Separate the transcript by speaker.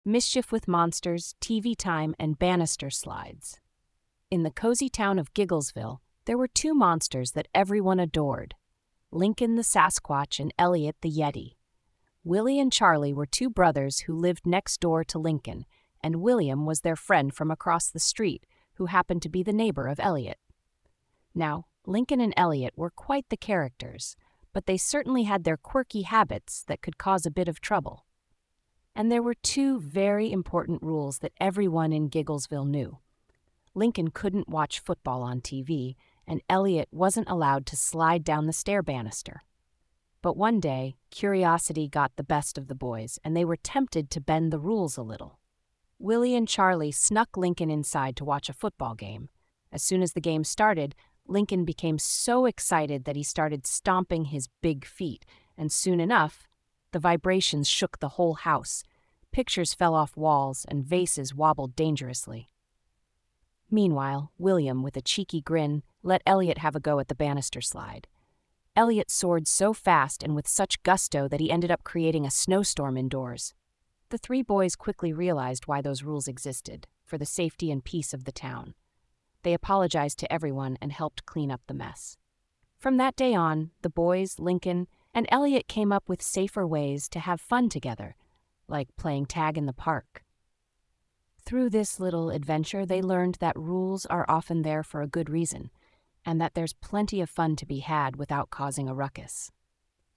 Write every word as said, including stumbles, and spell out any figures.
Speaker 1: Mischief with Monsters, T V Time, and Banister Slides. In the cozy town of Gigglesville, there were two monsters that everyone adored: Lincoln the Sasquatch and Elliot the Yeti. Willie and Charlie were two brothers who lived next door to Lincoln, and William was their friend from across the street, who happened to be the neighbor of Elliot. Now, Lincoln and Elliot were quite the characters, but they certainly had their quirky habits that could cause a bit of trouble. And there were two very important rules that everyone in Gigglesville knew. Lincoln couldn't watch football on T V, and Elliot wasn't allowed to slide down the stair banister. But one day, curiosity got the best of the boys, and they were tempted to bend the rules a little. Willie and Charlie snuck Lincoln inside to watch a football game. As soon as the game started, Lincoln became so excited that he started stomping his big feet, and soon enough, the vibrations shook the whole house. Pictures fell off walls, and vases wobbled dangerously. Meanwhile, William, with a cheeky grin, let Elliot have a go at the banister slide. Elliot soared so fast and with such gusto that he ended up creating a snowstorm indoors. The three boys quickly realized why those rules existed, for the safety and peace of the town. They apologized to everyone and helped clean up the mess. From that day on, the boys, Lincoln, and Elliot came up with safer ways to have fun together, like playing tag in the park. Through this little adventure, they learned that rules are often there for a good reason, and that there's plenty of fun to be had without causing a ruckus.